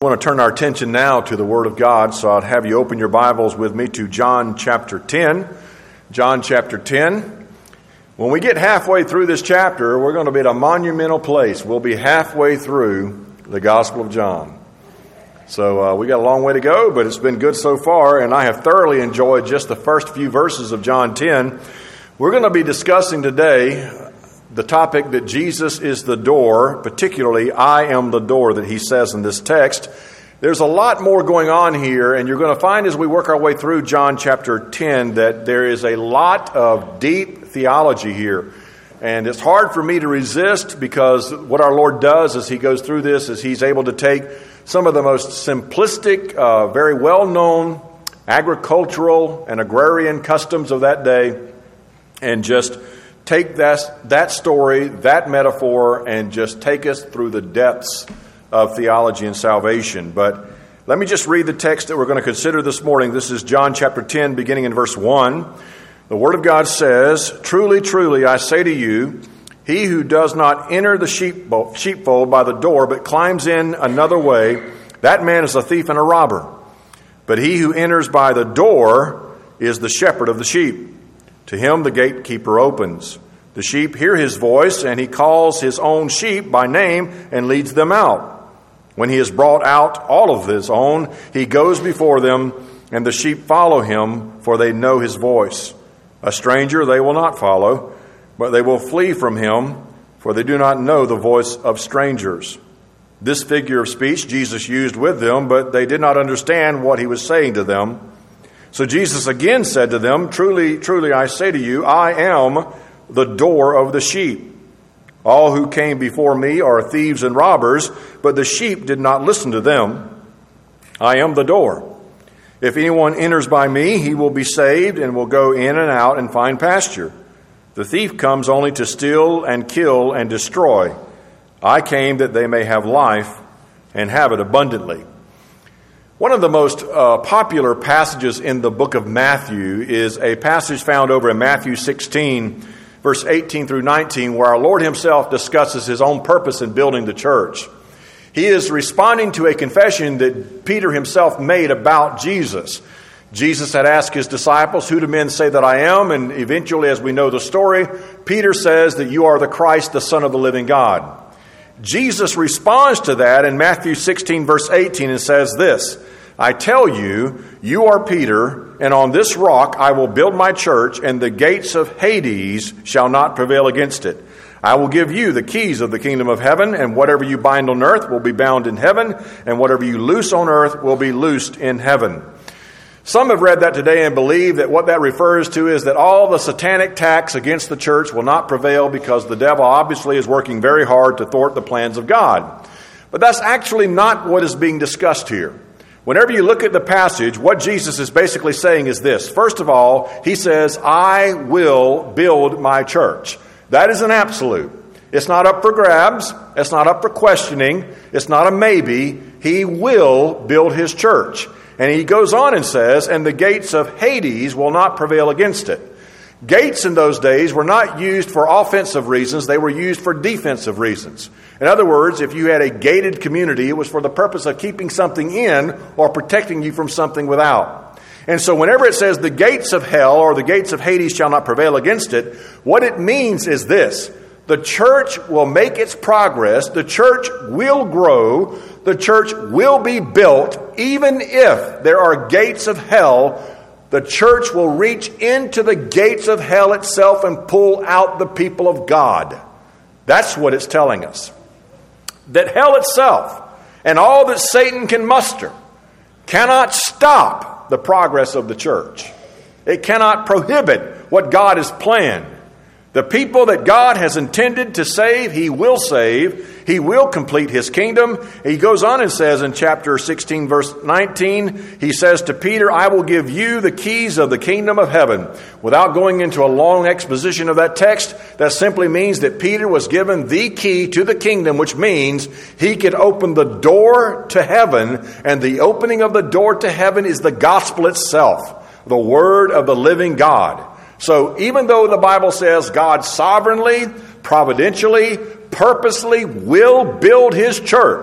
want to turn our attention now to the Word of God, so I'd have you open your Bibles with me to John chapter 10. John chapter 10. When we get halfway through this chapter, we're going to be at a monumental place. We'll be halfway through the Gospel of John. So we got a long way to go, but it's been good so far, and I have thoroughly enjoyed just the first few verses of John 10. We're going to be discussing today the topic that Jesus is the door, particularly I am the door that he says in this text. There's a lot more going on here, and you're going to find as we work our way through John chapter 10 that there is a lot of deep theology here. And it's hard for me to resist, because what our Lord does as he goes through this is he's able to take some of the most simplistic, very well-known agricultural and agrarian customs of that day and just take that story, that metaphor, and just take us through the depths of theology and salvation. But let me just read the text that we're going to consider this morning. This is John chapter 10, beginning in verse 1. The Word of God says, "Truly, truly, I say to you, he who does not enter the sheepfold by the door, but climbs in another way, that man is a thief and a robber. But he who enters by the door is the shepherd of the sheep. To him the gatekeeper opens. The sheep hear his voice, and he calls his own sheep by name and leads them out. When he has brought out all of his own, he goes before them, and the sheep follow him, for they know his voice. A stranger they will not follow, but they will flee from him, for they do not know the voice of strangers." This figure of speech Jesus used with them, but they did not understand what he was saying to them. So Jesus again said to them, "Truly, truly, I say to you, I am the door of the sheep. All who came before me are thieves and robbers, but the sheep did not listen to them. I am the door. If anyone enters by me, he will be saved and will go in and out and find pasture. The thief comes only to steal and kill and destroy. I came that they may have life and have it abundantly." One of the most popular passages in the book of Matthew is a passage found over in Matthew 16, verse 18 through 19, where our Lord himself discusses his own purpose in building the church. He is responding to a confession that Peter himself made about Jesus. Jesus had asked his disciples, "Who do men say that I am?" And eventually, as we know the story, Peter says that you are the Christ, the Son of the living God. Jesus responds to that in Matthew 16, verse 18, and says this, "I tell you, you are Peter, and on this rock I will build my church, and the gates of Hades shall not prevail against it. I will give you the keys of the kingdom of heaven, and whatever you bind on earth will be bound in heaven, and whatever you loose on earth will be loosed in heaven." Some have read that today and believe that what that refers to is that all the satanic attacks against the church will not prevail because the devil obviously is working very hard to thwart the plans of God. But that's actually not what is being discussed here. Whenever you look at the passage, what Jesus is basically saying is this. First of all, he says, "I will build my church." That is an absolute. It's not up for grabs. It's not up for questioning. It's not a maybe. He will build his church. And he goes on and says, "And the gates of Hades will not prevail against it." Gates in those days were not used for offensive reasons. They were used for defensive reasons. In other words, if you had a gated community, it was for the purpose of keeping something in or protecting you from something without. And so whenever it says the gates of hell or the gates of Hades shall not prevail against it, what it means is this. The church will make its progress. The church will grow. The church will be built. Even if there are gates of hell, the church will reach into the gates of hell itself and pull out the people of God. That's what it's telling us. That hell itself and all that Satan can muster cannot stop the progress of the church. It cannot prohibit what God has planned. The people that God has intended to save, he will save. He will complete his kingdom. He goes on and says in chapter 16, verse 19, he says to Peter, "I will give you the keys of the kingdom of heaven." Without going into a long exposition of that text, that simply means that Peter was given the key to the kingdom, which means he could open the door to heaven, and the opening of the door to heaven is the gospel itself, the word of the living God. So even though the Bible says God sovereignly, providentially, purposely will build his church,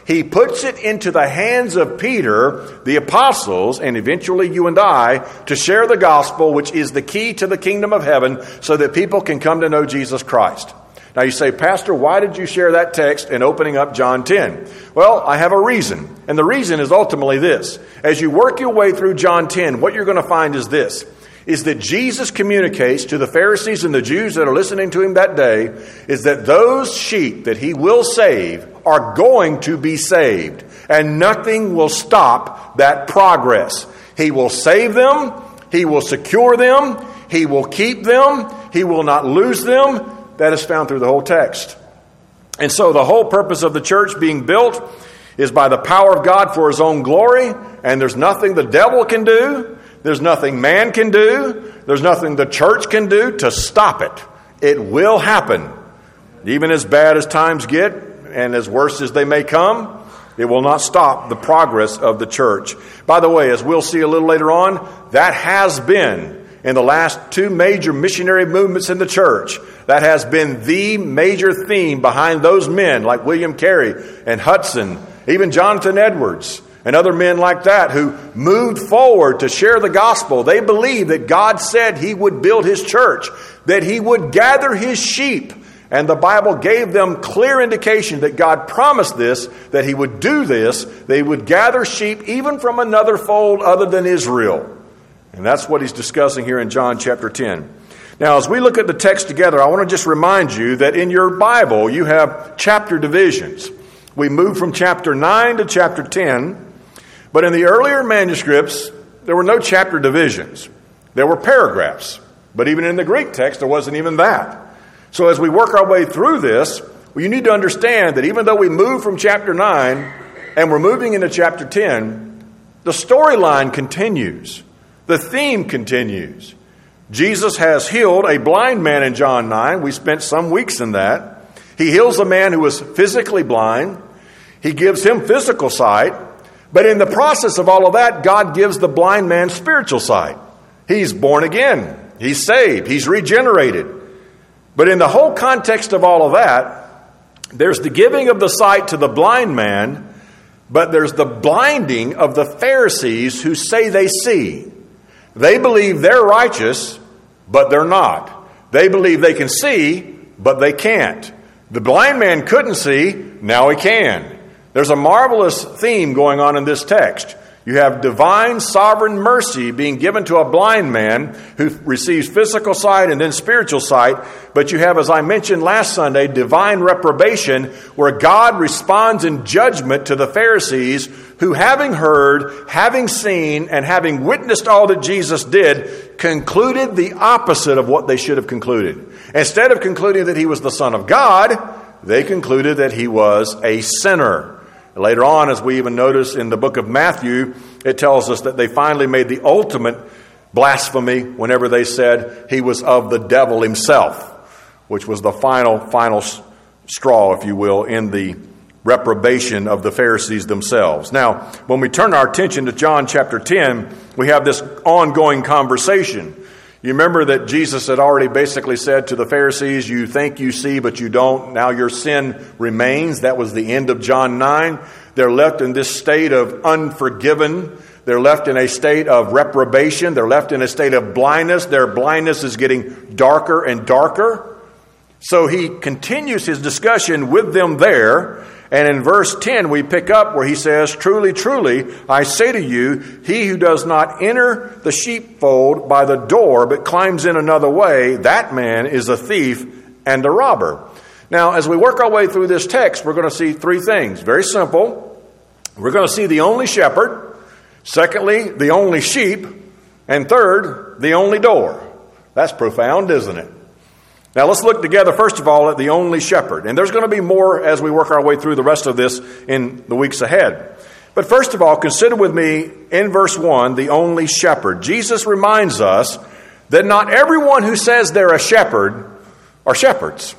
He puts it into the hands of Peter, the apostles, and eventually you and I, to share the gospel, which is the key to the kingdom of heaven, so that people can come to know Jesus Christ. Now you say, Pastor, why did you share that text in opening up John 10? Well, I have a reason. And the reason is ultimately this. As you work your way through John 10, what you're going to find is this. Is that Jesus communicates to the Pharisees and the Jews that are listening to him that day, is that those sheep that he will save are going to be saved. And nothing will stop that progress. He will save them. He will secure them. He will keep them. He will not lose them. That is found through the whole text. And so the whole purpose of the church being built is by the power of God for his own glory. And there's nothing the devil can do. There's nothing man can do. There's nothing the church can do to stop it. It will happen. Even as bad as times get and as worse as they may come, it will not stop the progress of the church. By the way, as we'll see a little later on, that has been in the last two major missionary movements in the church. That has been the major theme behind those men like William Carey and Hudson, even Jonathan Edwards, and other men like that who moved forward to share the gospel. They believed that God said he would build his church, that he would gather his sheep. And the Bible gave them clear indication that God promised this, that he would do this. They would gather sheep even from another fold other than Israel. And that's what he's discussing here in John chapter 10. Now, as we look at the text together, I want to just remind you that in your Bible, you have chapter divisions. We moved from chapter 9 to chapter 10. But in the earlier manuscripts, there were no chapter divisions. There were paragraphs. But even in the Greek text, there wasn't even that. So as we work our way through this, well, you need to understand that even though we move from chapter 9 and we're moving into chapter 10, the storyline continues. The theme continues. Jesus has healed a blind man in John 9. We spent some weeks in that. He heals a man who was physically blind. He gives him physical sight. But in the process of all of that, God gives the blind man spiritual sight. He's born again. He's saved. He's regenerated. But in the whole context of all of that, there's the giving of the sight to the blind man, but there's the blinding of the Pharisees who say they see. They believe they're righteous, but they're not. They believe they can see, but they can't. The blind man couldn't see, now he can. There's a marvelous theme going on in this text. You have divine sovereign mercy being given to a blind man who receives physical sight and then spiritual sight. But you have, as I mentioned last Sunday, divine reprobation where God responds in judgment to the Pharisees who, having heard, having seen, and having witnessed all that Jesus did, concluded the opposite of what they should have concluded. Instead of concluding that he was the Son of God, they concluded that he was a sinner. Later on, as we even notice in the book of Matthew, it tells us that they finally made the ultimate blasphemy whenever they said he was of the devil himself, which was the final straw, if you will, in the reprobation of the Pharisees themselves. Now, when we turn our attention to John chapter 10, we have this ongoing conversation. You remember that Jesus had already basically said to the Pharisees, you think you see, but you don't. Now your sin remains. That was the end of John 9. They're left in this state of unforgiven. They're left in a state of reprobation. They're left in a state of blindness. Their blindness is getting darker and darker. So he continues his discussion with them there. And in verse 10, we pick up where he says, truly, truly, I say to you, he who does not enter the sheepfold by the door, but climbs in another way, that man is a thief and a robber. Now, as we work our way through this text, we're going to see three things. Very simple. We're going to see the only shepherd. Secondly, the only sheep. And third, the only door. That's profound, isn't it? Now let's look together, first of all, at the only shepherd. And there's going to be more as we work our way through the rest of this in the weeks ahead. But first of all, consider with me in verse 1, the only shepherd. Jesus reminds us that not everyone who says they're a shepherd are shepherds.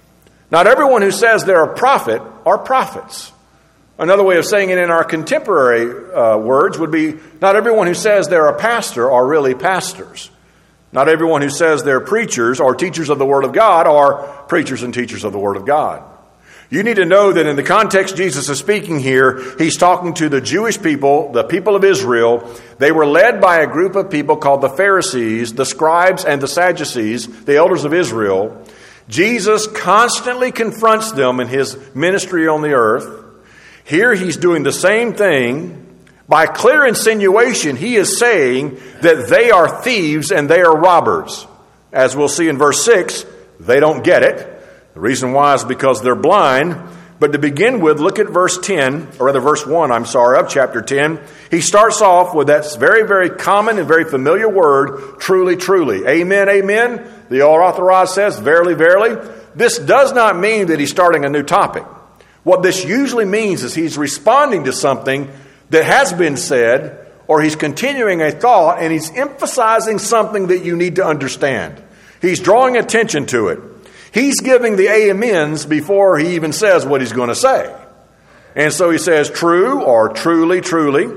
Not everyone who says they're a prophet are prophets. Another way of saying it in our contemporary words would be, not everyone who says they're a pastor are really pastors. Not everyone who says they're preachers or teachers of the Word of God are preachers and teachers of the Word of God. You need to know that in the context Jesus is speaking here, he's talking to the Jewish people, the people of Israel. They were led by a group of people called the Pharisees, the scribes and the Sadducees, the elders of Israel. Jesus constantly confronts them in his ministry on the earth. Here he's doing the same thing. By clear insinuation, he is saying that they are thieves and they are robbers. As we'll see in verse 6, they don't get it. The reason why is because they're blind. But to begin with, look at verse 10, or rather verse 1, of chapter 10. He starts off with that very, very common and very familiar word, truly, truly. Amen, amen. The All-Authorized says, verily, verily. This does not mean that he's starting a new topic. What this usually means is he's responding to something that has been said, or he's continuing a thought, and he's emphasizing something that you need to understand. He's drawing attention to it. He's giving the amens before he even says what he's going to say. And so he says, true or truly, truly,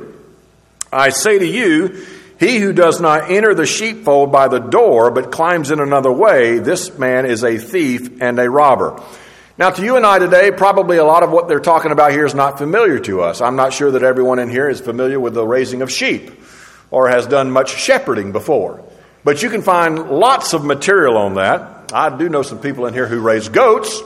I say to you, he who does not enter the sheepfold by the door, but climbs in another way, this man is a thief and a robber. Now, to you and I today, probably a lot of what they're talking about here is not familiar to us. I'm not sure that everyone in here is familiar with the raising of sheep or has done much shepherding before. But you can find lots of material on that. I do know some people in here who raise goats,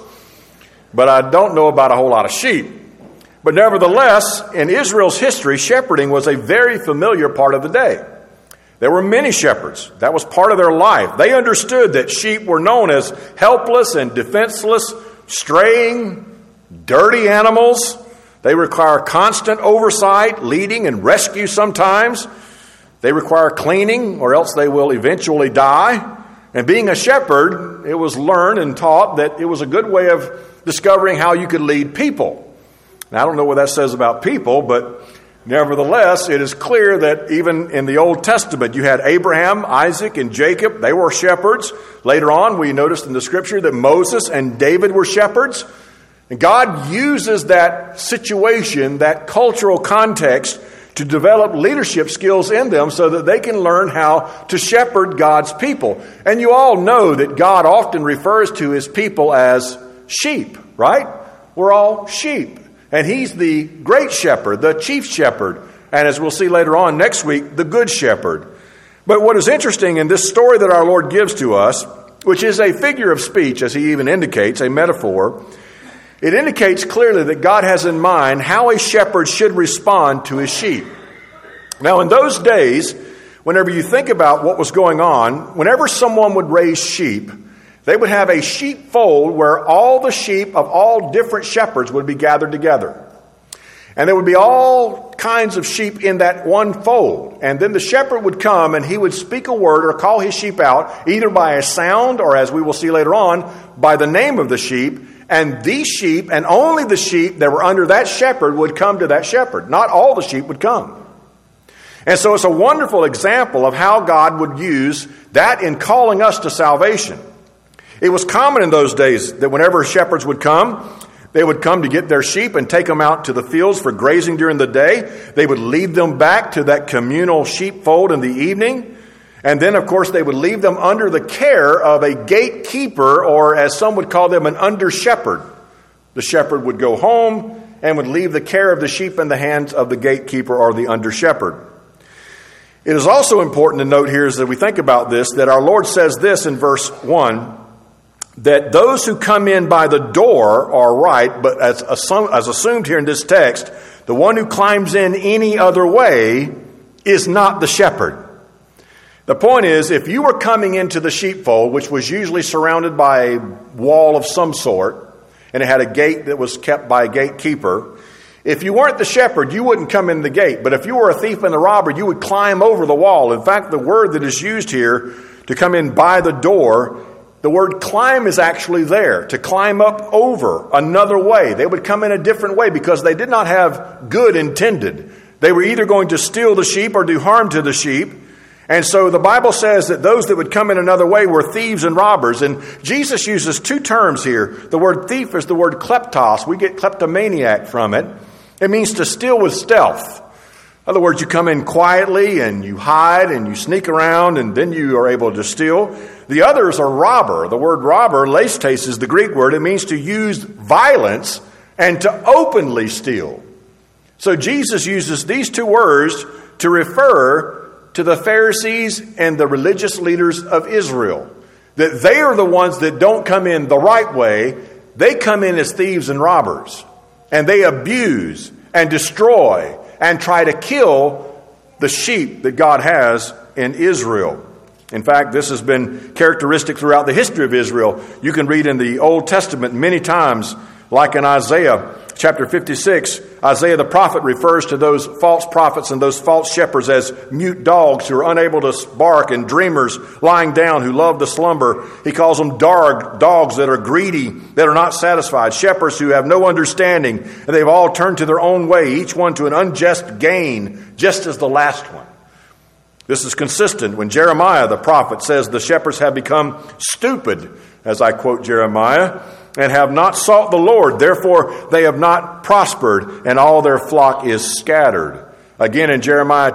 but I don't know about a whole lot of sheep. But nevertheless, in Israel's history, shepherding was a very familiar part of the day. There were many shepherds. That was part of their life. They understood that sheep were known as helpless and defenseless, straying, dirty animals. They require constant oversight, leading, and rescue sometimes. They require cleaning, or else they will eventually die. And being a shepherd, it was learned and taught that it was a good way of discovering how you could lead people. Now, I don't know what that says about people, but nevertheless, it is clear that even in the Old Testament, you had Abraham, Isaac, and Jacob. They were shepherds. Later on, we noticed in the Scripture that Moses and David were shepherds. And God uses that situation, that cultural context, to develop leadership skills in them so that they can learn how to shepherd God's people. And you all know that God often refers to his people as sheep, right? We're all sheep. And he's the great shepherd, the chief shepherd. And as we'll see later on next week, the good shepherd. But what is interesting in this story that our Lord gives to us, which is a figure of speech, as he even indicates, a metaphor, it indicates clearly that God has in mind how a shepherd should respond to his sheep. Now, in those days, whenever you think about what was going on, whenever someone would raise sheep, they would have a sheepfold where all the sheep of all different shepherds would be gathered together. And there would be all kinds of sheep in that one fold. And then the shepherd would come and he would speak a word or call his sheep out, either by a sound or, as we will see later on, by the name of the sheep. And these sheep, and only the sheep that were under that shepherd, would come to that shepherd. Not all the sheep would come. And so it's a wonderful example of how God would use that in calling us to salvation. It was common in those days that whenever shepherds would come, they would come to get their sheep and take them out to the fields for grazing during the day. They would lead them back to that communal sheepfold in the evening. And then, of course, they would leave them under the care of a gatekeeper, or as some would call them, an under-shepherd. The shepherd would go home and would leave the care of the sheep in the hands of the gatekeeper or the under-shepherd. It is also important to note here as we think about this, that our Lord says this in verse 1, that those who come in by the door are right, but as assumed here in this text, the one who climbs in any other way is not the shepherd. The point is, if you were coming into the sheepfold, which was usually surrounded by a wall of some sort, and it had a gate that was kept by a gatekeeper, if you weren't the shepherd, you wouldn't come in the gate. But if you were a thief and a robber, you would climb over the wall. In fact, the word that is used here to come in by the door, the word climb is actually there, to climb up over another way. They would come in a different way because they did not have good intended. They were either going to steal the sheep or do harm to the sheep. And so the Bible says that those that would come in another way were thieves and robbers. And Jesus uses two terms here. The word thief is the word kleptos. We get kleptomaniac from it. It means to steal with stealth. In other words, you come in quietly and you hide and you sneak around and then you are able to steal. The others are robber. The word robber, lestes, is the Greek word. It means to use violence and to openly steal. So Jesus uses these two words to refer to the Pharisees and the religious leaders of Israel. That they are the ones that don't come in the right way. They come in as thieves and robbers. And they abuse and destroy and try to kill the sheep that God has in Israel. In fact, this has been characteristic throughout the history of Israel. You can read in the Old Testament many times, like in Isaiah chapter 56, Isaiah the prophet refers to those false prophets and those false shepherds as mute dogs who are unable to bark and dreamers lying down who love to slumber. He calls them dogs that are greedy, that are not satisfied, shepherds who have no understanding, and they've all turned to their own way, each one to an unjust gain, just as the last one. This is consistent when Jeremiah the prophet says the shepherds have become stupid, as I quote Jeremiah, and have not sought the Lord. Therefore, they have not prospered, and all their flock is scattered. Again, in Jeremiah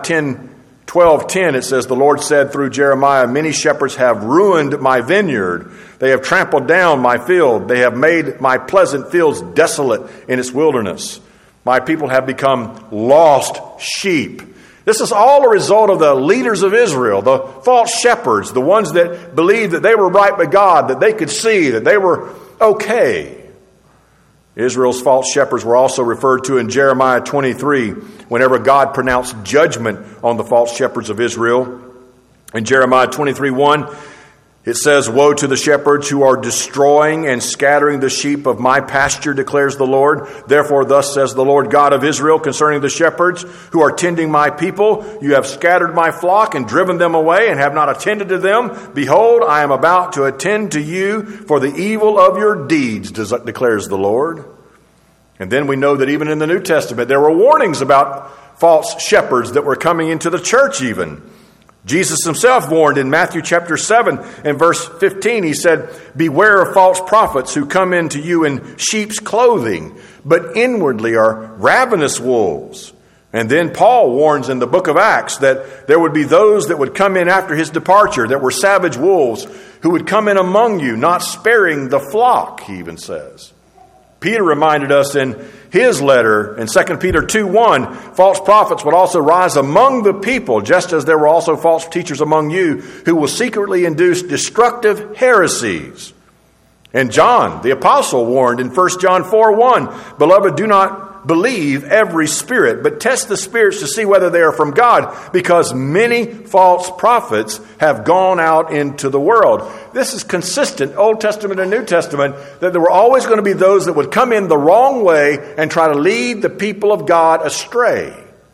12:10, it says, the Lord said through Jeremiah, many shepherds have ruined my vineyard. They have trampled down my field. They have made my pleasant fields desolate in its wilderness. My people have become lost sheep. This is all a result of the leaders of Israel, the false shepherds, the ones that believed that they were right with God, that they could see, that they were okay. Israel's false shepherds were also referred to in Jeremiah 23 whenever God pronounced judgment on the false shepherds of Israel. In Jeremiah 23:1, it says, woe to the shepherds who are destroying and scattering the sheep of my pasture, declares the Lord. Therefore, thus says the Lord God of Israel concerning the shepherds who are tending my people. You have scattered my flock and driven them away and have not attended to them. Behold, I am about to attend to you for the evil of your deeds, declares the Lord. And then we know that even in the New Testament, there were warnings about false shepherds that were coming into the church even. Jesus himself warned in Matthew chapter 7 and verse 15, he said, beware of false prophets who come into you in sheep's clothing, but inwardly are ravenous wolves. And then Paul warns in the book of Acts that there would be those that would come in after his departure that were savage wolves who would come in among you, not sparing the flock, he even says. Peter reminded us in his letter in 2 Peter 2:1, false prophets would also rise among the people, just as there were also false teachers among you who will secretly induce destructive heresies. And John, the apostle, warned in 1 John 4:1, beloved, do not believe every spirit, but test the spirits to see whether they are from God, because many false prophets have gone out into the world. This is consistent, Old Testament and New Testament, that there were always going to be those that would come in the wrong way and try to lead the people of God astray.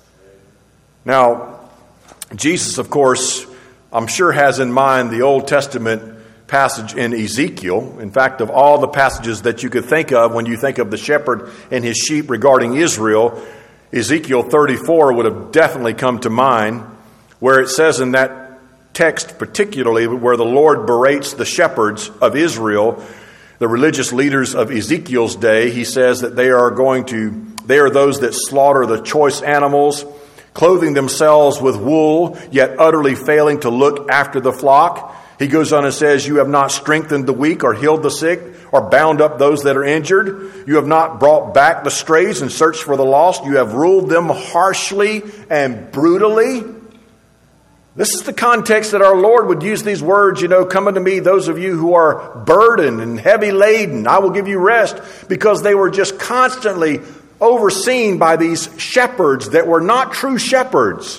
Now, Jesus, of course, I'm sure has in mind the Old Testament passage in Ezekiel. In fact, of all the passages that you could think of when you think of the shepherd and his sheep regarding Israel, Ezekiel 34 would have definitely come to mind, where it says in that text particularly where the Lord berates the shepherds of Israel, the religious leaders of Ezekiel's day. He says that they are those that slaughter the choice animals, clothing themselves with wool, yet utterly failing to look after the flock. He goes on and says, you have not strengthened the weak or healed the sick or bound up those that are injured. You have not brought back the strays and searched for the lost. You have ruled them harshly and brutally. This is the context that our Lord would use these words, come unto me, those of you who are burdened and heavy laden, I will give you rest, because they were just constantly overseen by these shepherds that were not true shepherds.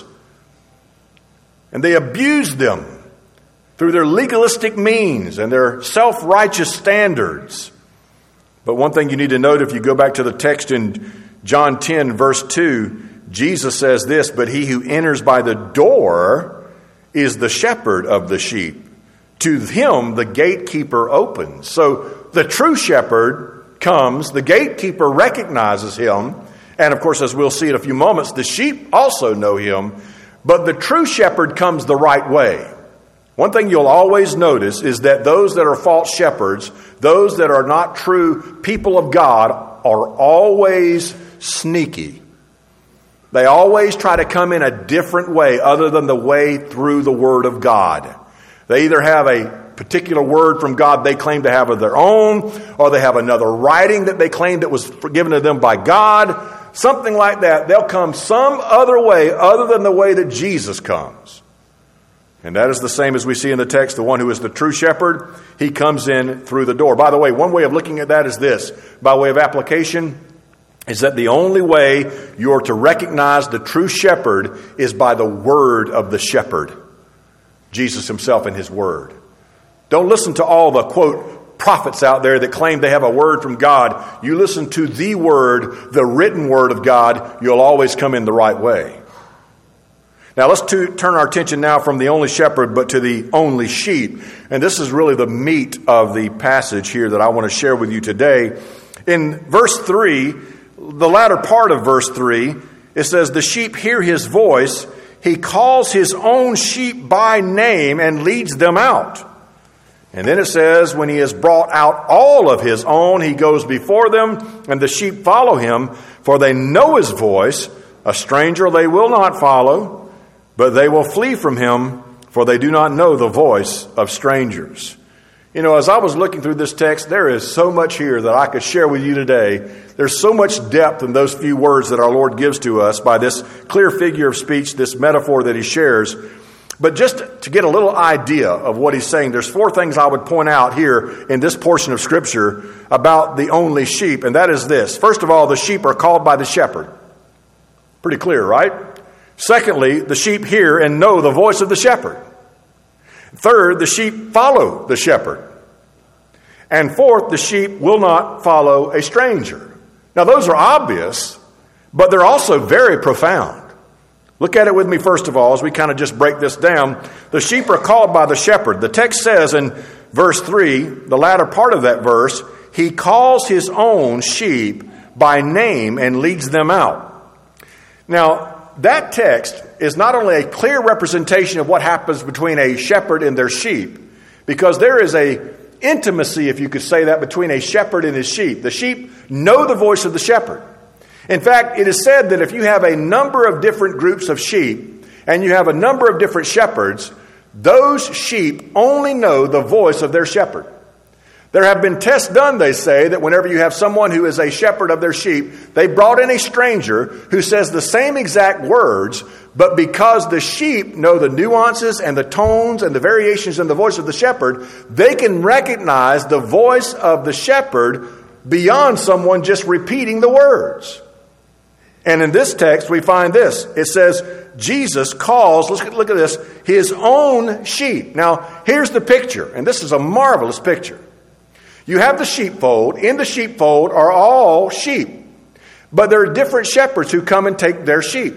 And they abused them through their legalistic means and their self-righteous standards. But one thing you need to note, if you go back to the text in John 10, verse 2, Jesus says this, but he who enters by the door is the shepherd of the sheep. To him the gatekeeper opens. So the true shepherd comes, the gatekeeper recognizes him, and of course, as we'll see in a few moments, the sheep also know him, but the true shepherd comes the right way. One thing you'll always notice is that those that are false shepherds, those that are not true people of God, are always sneaky. They always try to come in a different way other than the way through the Word of God. They either have a particular word from God they claim to have of their own, or they have another writing that they claim that was given to them by God, something like that. They'll come some other way other than the way that Jesus comes. And that is the same as we see in the text. The one who is the true shepherd, he comes in through the door. By the way, one way of looking at that is this, by way of application, is that the only way you're to recognize the true shepherd is by the word of the shepherd, Jesus himself and his word. Don't listen to all the, quote, prophets out there that claim they have a word from God. You listen to the word, the written word of God, you'll always come in the right way. Now let's turn our attention now from the only shepherd but to the only sheep. And this is really the meat of the passage here that I want to share with you today. In verse 3, the latter part of verse 3, it says, the sheep hear his voice. He calls his own sheep by name and leads them out. And then it says, when he has brought out all of his own, he goes before them, and the sheep follow him, for they know his voice. A stranger they will not follow, but they will flee from him, for they do not know the voice of strangers. You know, as I was looking through this text, there is so much here that I could share with you today. There's so much depth in those few words that our Lord gives to us by this clear figure of speech, this metaphor that he shares. But just to get a little idea of what he's saying, there's 4 things I would point out here in this portion of Scripture about the only sheep, and that is this. First of all, the sheep are called by the shepherd. Pretty clear, right? Secondly, the sheep hear and know the voice of the shepherd. Third, the sheep follow the shepherd. And fourth, the sheep will not follow a stranger. Now, those are obvious, but they're also very profound. Look at it with me first of all as we kind of just break this down. The sheep are called by the shepherd. The text says in verse 3, the latter part of that verse, he calls his own sheep by name and leads them out. Now, that text is not only a clear representation of what happens between a shepherd and their sheep, because there is a intimacy, if you could say that, between a shepherd and his sheep. The sheep know the voice of the shepherd. In fact, it is said that if you have a number of different groups of sheep and you have a number of different shepherds, those sheep only know the voice of their shepherd. There have been tests done, they say, that whenever you have someone who is a shepherd of their sheep, they brought in a stranger who says the same exact words, but because the sheep know the nuances and the tones and the variations in the voice of the shepherd, they can recognize the voice of the shepherd beyond someone just repeating the words. And in this text, we find this. It says, Jesus calls, look at this, his own sheep. Now, here's the picture, and this is a marvelous picture. You have the sheepfold. In the sheepfold are all sheep. But there are different shepherds who come and take their sheep.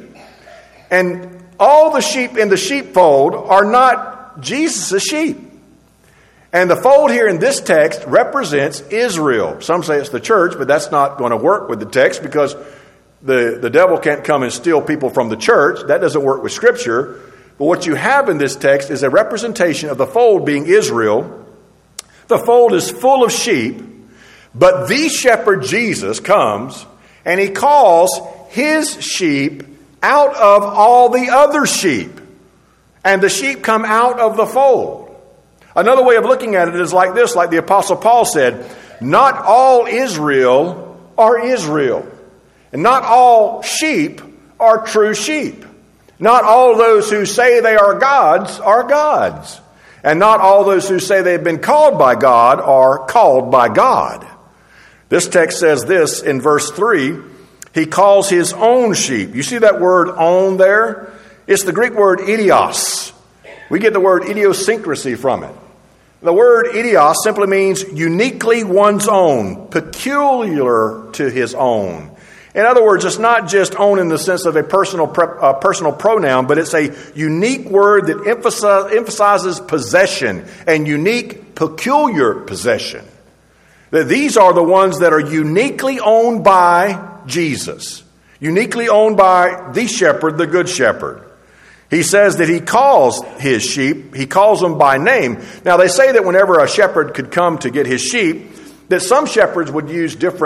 And all the sheep in the sheepfold are not Jesus' sheep. And the fold here in this text represents Israel. Some say it's the church, but that's not going to work with the text because the devil can't come and steal people from the church. That doesn't work with Scripture. But what you have in this text is a representation of the fold being Israel. The fold is full of sheep, but the shepherd Jesus comes and he calls his sheep out of all the other sheep. And the sheep come out of the fold. Another way of looking at it is like this, like the Apostle Paul said, not all Israel are Israel. And not all sheep are true sheep. Not all those who say they are gods are gods. And not all those who say they've been called by God are called by God. This text says this in verse 3, he calls his own sheep. You see that word own there? It's the Greek word idios. We get the word idiosyncrasy from it. The word idios simply means uniquely one's own, peculiar to his own. In other words, it's not just own in the sense of a personal pronoun, but it's a unique word that emphasizes possession and unique, peculiar possession. That these are the ones that are uniquely owned by Jesus, uniquely owned by the shepherd, the good shepherd. He says that he calls his sheep, he calls them by name. Now they say that whenever a shepherd could come to get his sheep, that some shepherds would use different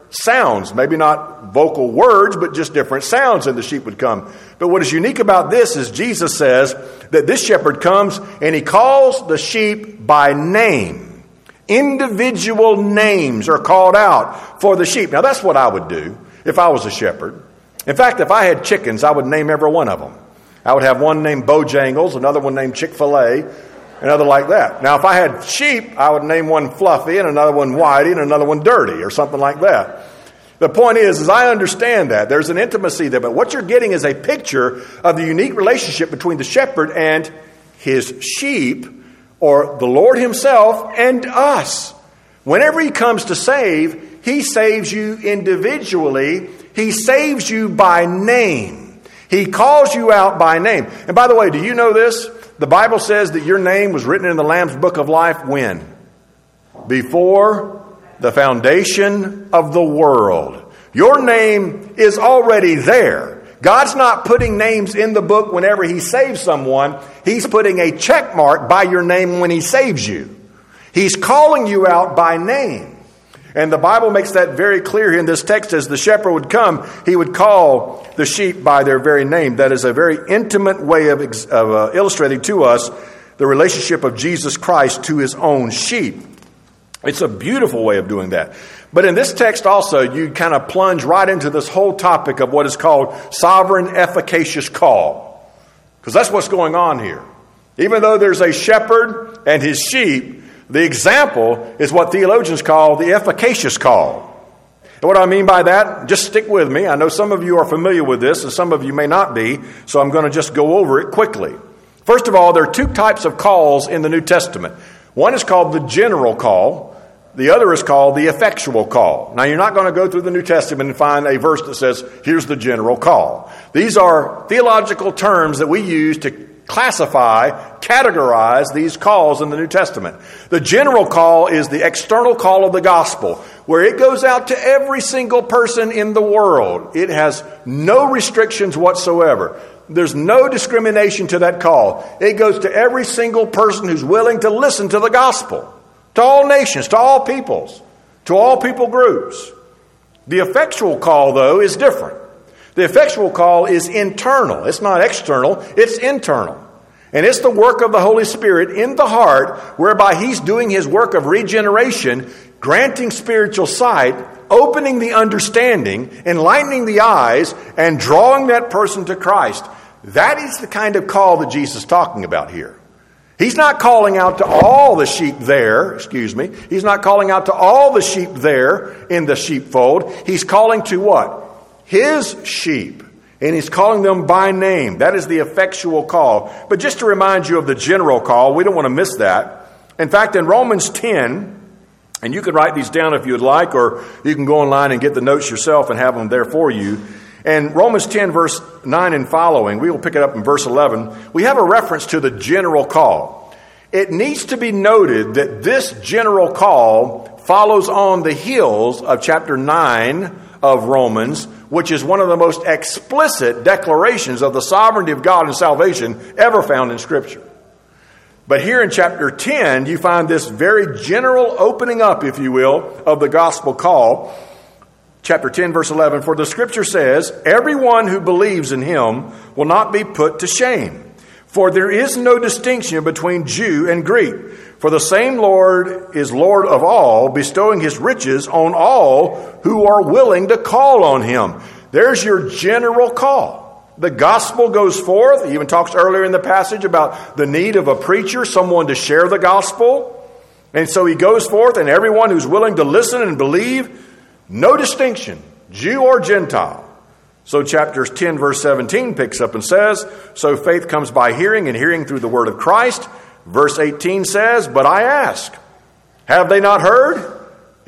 sounds, maybe not vocal words, but just different sounds, and the sheep would come. But what is unique about this is Jesus says that this shepherd comes and he calls the sheep by name. Individual names are called out for the sheep. Now that's what I would do if I was a shepherd. In fact, if I had chickens, I would name every one of them. I would have one named Bojangles, another one named Chick-fil-A, another like that. Now, if I had sheep, I would name one Fluffy and another one Whitey and another one Dirty or something like that. The point is I understand that. There's an intimacy there. But what you're getting is a picture of the unique relationship between the shepherd and his sheep, or the Lord himself and us. Whenever he comes to save, he saves you individually. He saves you by name. He calls you out by name. And by the way, do you know this? The Bible says that your name was written in the Lamb's Book of Life when? Before the foundation of the world. Your name is already there. God's not putting names in the book whenever he saves someone. He's putting a check mark by your name when he saves you. He's calling you out by name. And the Bible makes that very clear in this text. As the shepherd would come, he would call the sheep by their very name. That is a very intimate way of illustrating to us the relationship of Jesus Christ to his own sheep. It's a beautiful way of doing that. But in this text also, you kind of plunge right into this whole topic of what is called sovereign efficacious call. Because that's what's going on here. Even though there's a shepherd and his sheep, the example is what theologians call the efficacious call. And what I mean by that, just stick with me. I know some of you are familiar with this and some of you may not be, so I'm going to just go over it quickly. First of all, there are two types of calls in the New Testament. One is called the general call. The other is called the effectual call. Now, you're not going to go through the New Testament and find a verse that says, here's the general call. These are theological terms that we use to categorize these calls in the New Testament. The general call is the external call of the gospel, where it goes out to every single person in the world. It has no restrictions whatsoever. There's no discrimination to that call. It goes to every single person who's willing to listen to the gospel, to all nations, to all peoples, to all people groups. The effectual call, though, is different. The effectual call is internal. It's not external, it's internal. And it's the work of the Holy Spirit in the heart, whereby he's doing his work of regeneration, granting spiritual sight, opening the understanding, enlightening the eyes, and drawing that person to Christ. That is the kind of call that Jesus is talking about here. He's not calling out to all the sheep there, He's not calling out to all the sheep there in the sheepfold. He's calling to what? His sheep. And he's calling them by name. That is the effectual call. But just to remind you of the general call, we don't want to miss that. In fact, in Romans 10, and you can write these down if you would like, or you can go online and get the notes yourself and have them there for you. And Romans 10, verse 9 and following, we will pick it up in verse 11. We have a reference to the general call. It needs to be noted that this general call follows on the heels of chapter 9 of Romans, which is one of the most explicit declarations of the sovereignty of God and salvation ever found in Scripture. But here in chapter 10, you find this very general opening up, if you will, of the gospel call. Chapter 10, verse 11, for the Scripture says, everyone who believes in him will not be put to shame. For there is no distinction between Jew and Greek. For the same Lord is Lord of all, bestowing his riches on all who are willing to call on him. There's your general call. The gospel goes forth. He even talks earlier in the passage about the need of a preacher, someone to share the gospel. And so he goes forth, and everyone who's willing to listen and believe, no distinction, Jew or Gentile. So chapters 10, verse 17 picks up and says, so faith comes by hearing, and hearing through the word of Christ. Verse 18 says, but I ask, have they not heard?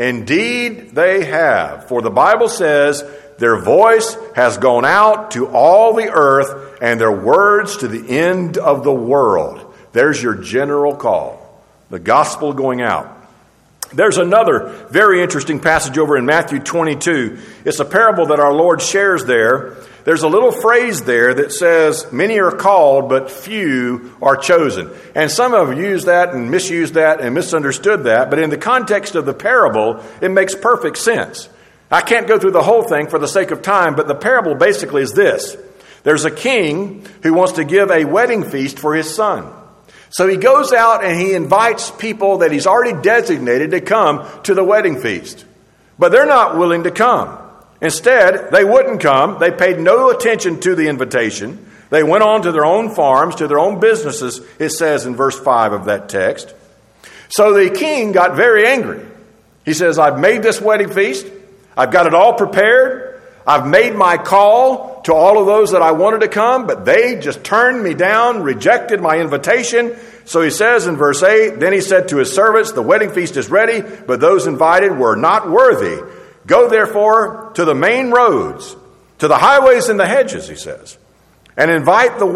Indeed they have. For the Bible says, their voice has gone out to all the earth, and their words to the end of the world. There's your general call. The gospel going out. There's another very interesting passage over in Matthew 22. It's a parable that our Lord shares there. There's a little phrase there that says, many are called, but few are chosen. And some have used that and misused that and misunderstood that. But in the context of the parable, it makes perfect sense. I can't go through the whole thing for the sake of time, but the parable basically is this. There's a king who wants to give a wedding feast for his son. So he goes out and he invites people that he's already designated to come to the wedding feast. But they're not willing to come. Instead, they wouldn't come. They paid no attention to the invitation. They went on to their own farms, to their own businesses, it says in verse 5 of that text. So the king got very angry. He says, I've made this wedding feast. I've got it all prepared. I've made my call to all of those that I wanted to come, but they just turned me down, rejected my invitation. So he says in verse 8, then he said to his servants, the wedding feast is ready, but those invited were not worthy. Go therefore to the main roads, to the highways and the hedges, he says, and invite to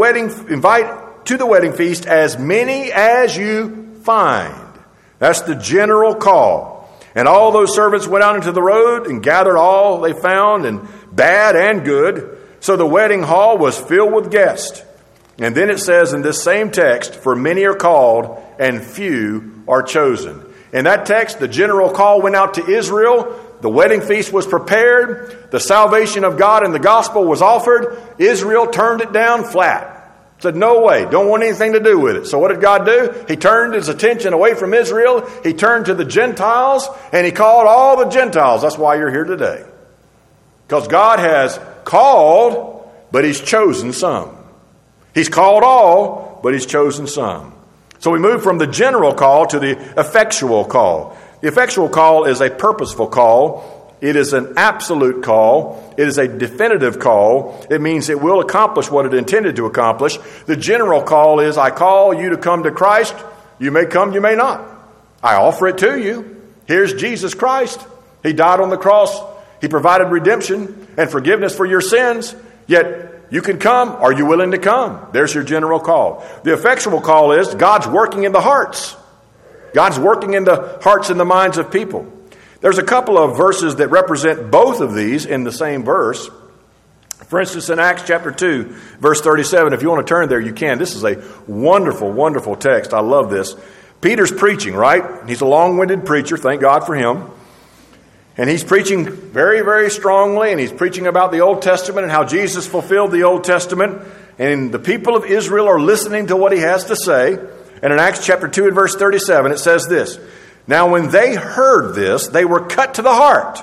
the wedding feast as many as you find. That's the general call. And all those servants went out into the road and gathered all they found, and bad and good. So the wedding hall was filled with guests. And then it says in this same text, for many are called and few are chosen. In that text, the general call went out to Israel. The wedding feast was prepared. The salvation of God and the gospel was offered. Israel turned it down flat. Said, no way, don't want anything to do with it. So what did God do? He turned his attention away from Israel. He turned to the Gentiles, and he called all the Gentiles. That's why you're here today. Because God has called, but he's chosen some. He's called all, but he's chosen some. So we move from the general call to the effectual call. The effectual call is a purposeful call. It is an absolute call. It is a definitive call. It means it will accomplish what it intended to accomplish. The general call is, I call you to come to Christ. You may come, you may not. I offer it to you. Here's Jesus Christ. He died on the cross. He provided redemption and forgiveness for your sins. Yet you can come. Are you willing to come? There's your general call. The effectual call is God's working in the hearts. God's working in the hearts and the minds of people. There's a couple of verses that represent both of these in the same verse. For instance, in Acts chapter 2, verse 37, if you want to turn there, you can. This is a wonderful, wonderful text. I love this. Peter's preaching, right? He's a long-winded preacher. Thank God for him. And he's preaching very, very strongly, and he's preaching about the Old Testament and how Jesus fulfilled the Old Testament. And the people of Israel are listening to what he has to say. And in Acts chapter 2 and verse 37, it says this, now when they heard this, they were cut to the heart.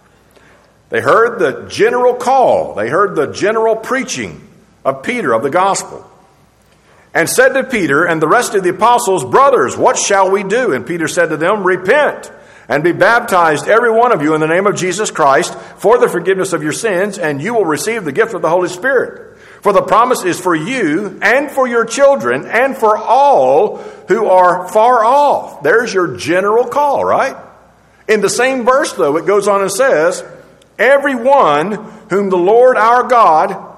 They heard the general call. They heard the general preaching of Peter, of the gospel. And said to Peter and the rest of the apostles, brothers, what shall we do? And Peter said to them, repent and be baptized, every one of you, in the name of Jesus Christ, for the forgiveness of your sins, and you will receive the gift of the Holy Spirit. For the promise is for you and for your children and for all who are far off. There's your general call, right? In the same verse, though, it goes on and says, everyone whom the Lord our God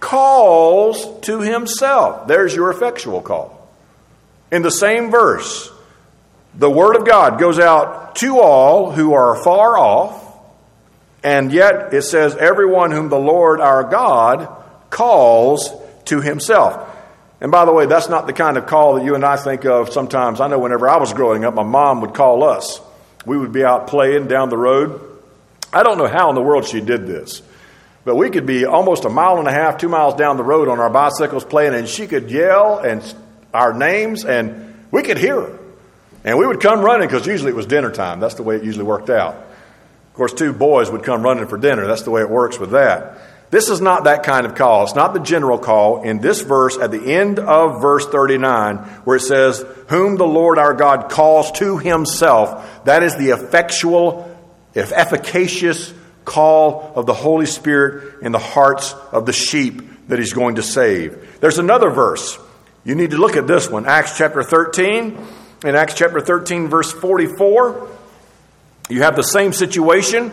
calls to himself. There's your effectual call. In the same verse, the word of God goes out to all who are far off, and yet it says, everyone whom the Lord our God calls to himself. And by the way, that's not the kind of call that you and I think of sometimes. I know whenever I was growing up, my mom would call us. We would be out playing down the road. I don't know how in the world she did this, but we could be almost 1.5 miles, 2 miles down the road on our bicycles playing, and she could yell and our names, and we could hear her. And we would come running because usually it was dinner time. That's the way it usually worked out. Of course, 2 boys would come running for dinner. That's the way it works with that. This is not that kind of call. It's not the general call. In this verse, at the end of verse 39, where it says, whom the Lord our God calls to himself, that is the effectual, efficacious call of the Holy Spirit in the hearts of the sheep that he's going to save. There's another verse. You need to look at this one. Acts chapter 13. In Acts chapter 13, verse 44, you have the same situation.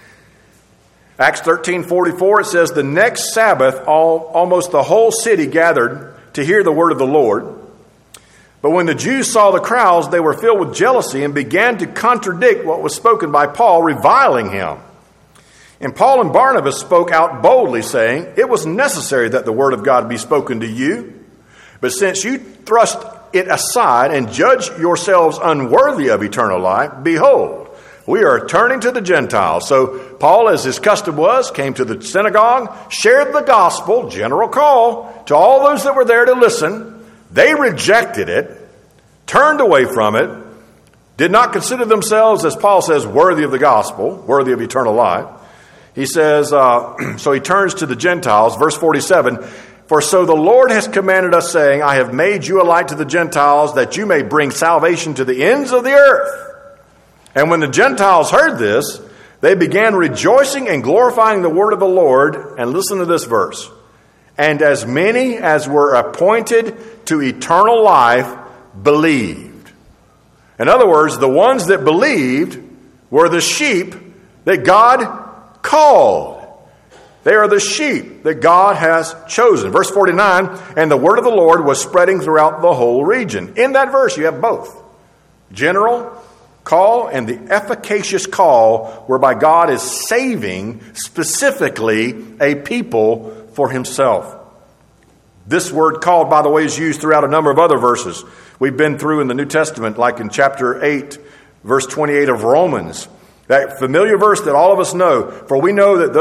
Acts 13:44, it says, the next Sabbath, almost the whole city gathered to hear the word of the Lord. But when the Jews saw the crowds, they were filled with jealousy and began to contradict what was spoken by Paul, reviling him. And Paul and Barnabas spoke out boldly, saying, it was necessary that the word of God be spoken to you. But since you thrust it aside and judge yourselves unworthy of eternal life, behold, We are turning to the Gentiles. So Paul, as his custom was, came to the synagogue, shared the gospel, general call, to all those that were there to listen. They rejected it, turned away from it, did not consider themselves, as Paul says, worthy of the gospel, worthy of eternal life. He says, so he turns to the Gentiles, verse 47, for so the Lord has commanded us, saying, I have made you a light to the Gentiles, that you may bring salvation to the ends of the earth. And when the Gentiles heard this, they began rejoicing and glorifying the word of the Lord. And listen to this verse. And as many as were appointed to eternal life believed. In other words, the ones that believed were the sheep that God called. They are the sheep that God has chosen. Verse 49, and the word of the Lord was spreading throughout the whole region. In that verse, you have both. General call and the efficacious call whereby God is saving specifically a people for himself. This word called, by the way, is used throughout a number of other verses we've been through in the New Testament, like in chapter 8, verse 28 of Romans. That familiar verse that all of us know, for we know that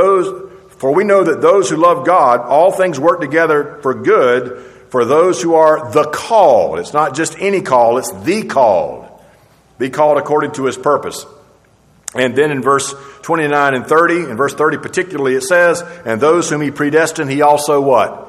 those who love God, all things work together for good for those who are the called. It's not just any call, it's the called. Be called according to his purpose. And then in verse 29 and 30, in verse 30 particularly, it says, and those whom he predestined, he also what?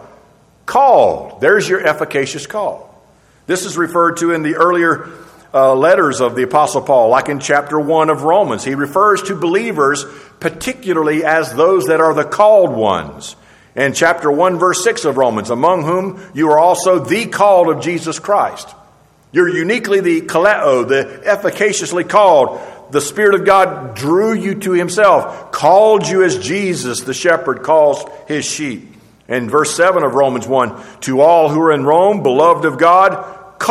Called. There's your efficacious call. This is referred to in the earlier letters of the Apostle Paul, like in chapter 1 of Romans. He refers to believers particularly as those that are the called ones. In chapter 1, verse 6 of Romans, among whom you are also the called of Jesus Christ. You're uniquely the kaleo, the efficaciously called. The Spirit of God drew you to himself, called you as Jesus, the shepherd, calls his sheep. And verse 7 of Romans 1, to all who are in Rome, beloved of God,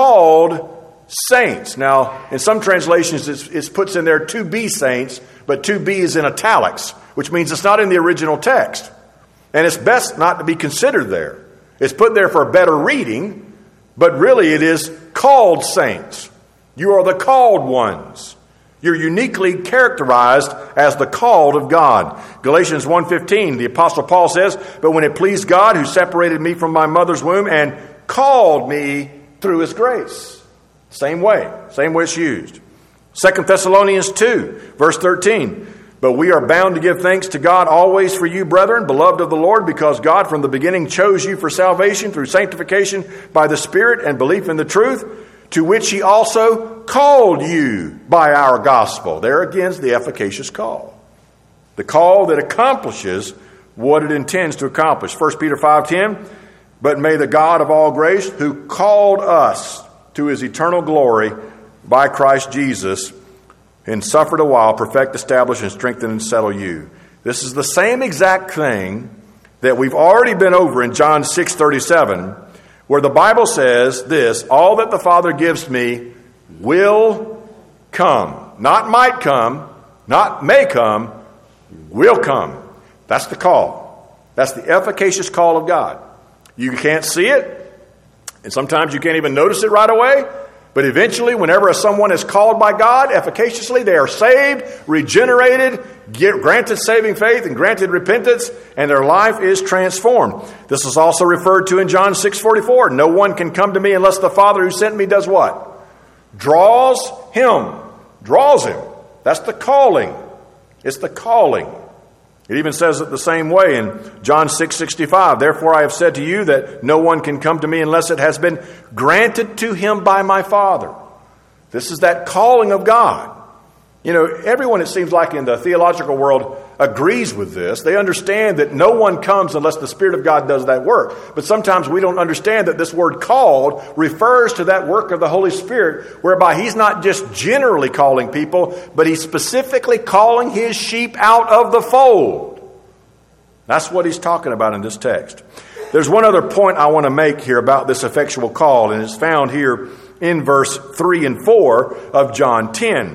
called saints. Now, in some translations, it puts in there to be saints, but to be is in italics, which means it's not in the original text. And it's best not to be considered there. It's put there for a better reading, but really it is called saints. You are the called ones. You're uniquely characterized as the called of God. Galatians 1:15, the Apostle Paul says, but when it pleased God who separated me from my mother's womb and called me through his grace. Same way it's used. 2 Thessalonians 2, verse 13, but we are bound to give thanks to God always for you, brethren, beloved of the Lord, because God from the beginning chose you for salvation through sanctification by the Spirit and belief in the truth, to which he also called you by our gospel. There again is the efficacious call. The call that accomplishes what it intends to accomplish. 1 Peter 5:10, but may the God of all grace, who called us to his eternal glory by Christ Jesus, and suffered a while, perfect, establish, and strengthen, and settle you. This is the same exact thing that we've already been over in John 6:37, where the Bible says this, all that the Father gives me will come. Not might come, not may come, will come. That's the call. That's the efficacious call of God. You can't see it, and sometimes you can't even notice it right away. But eventually, whenever someone is called by God efficaciously, they are saved, regenerated, granted saving faith and granted repentance, and their life is transformed. This is also referred to in John 6:44. No one can come to me unless the Father who sent me does what? Draws him. Draws him. That's the calling. It's the calling. It even says it the same way in John 6:65. Therefore I have said to you that no one can come to me unless it has been granted to him by my Father. This is that calling of God. You know, everyone, it seems like in the theological world, agrees with this. They understand that no one comes unless the Spirit of God does that work. But sometimes we don't understand that this word called refers to that work of the Holy Spirit, whereby he's not just generally calling people, but he's specifically calling his sheep out of the fold. That's what he's talking about in this text. There's one other point I want to make here about this effectual call, and it's found here in verse 3 and 4 of John 10.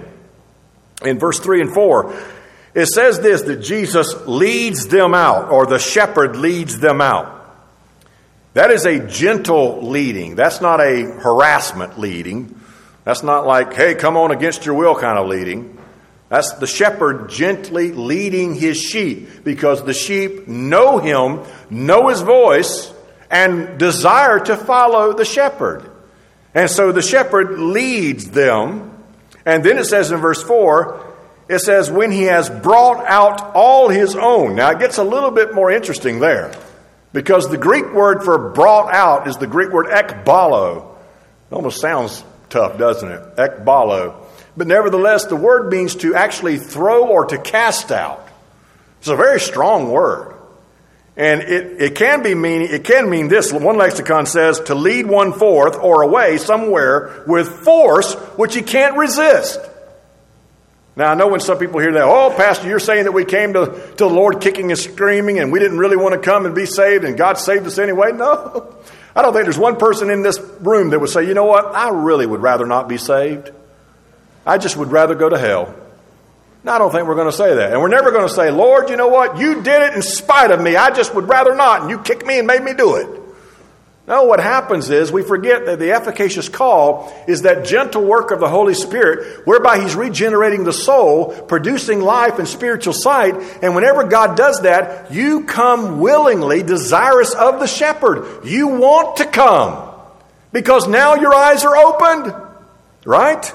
In verse 3 and 4, it says this, that Jesus leads them out, or the shepherd leads them out. That is a gentle leading. That's not a harassment leading. That's not like, hey, come on against your will kind of leading. That's the shepherd gently leading his sheep, because the sheep know him, know his voice, and desire to follow the shepherd. And so the shepherd leads them. And then it says in verse 4, it says, when he has brought out all his own. Now it gets a little bit more interesting there, because the Greek word for brought out is the Greek word ekbalo. It almost sounds tough, doesn't it? Ekbalo. But nevertheless, the word means to actually throw or to cast out. It's a very strong word. And it can mean this. One lexicon says to lead one forth or away somewhere with force which he can't resist. Now, I know when some people hear that, oh, Pastor, you're saying that we came to the Lord kicking and screaming and we didn't really want to come and be saved and God saved us anyway. No, I don't think there's one person in this room that would say, you know what, I really would rather not be saved. I just would rather go to hell. No, I don't think we're going to say that. And we're never going to say, Lord, you know what, you did it in spite of me. I just would rather not, and you kicked me and made me do it. No, what happens is we forget that the efficacious call is that gentle work of the Holy Spirit, whereby he's regenerating the soul, producing life and spiritual sight. And whenever God does that, you come willingly, desirous of the shepherd. You want to come because now your eyes are opened, right?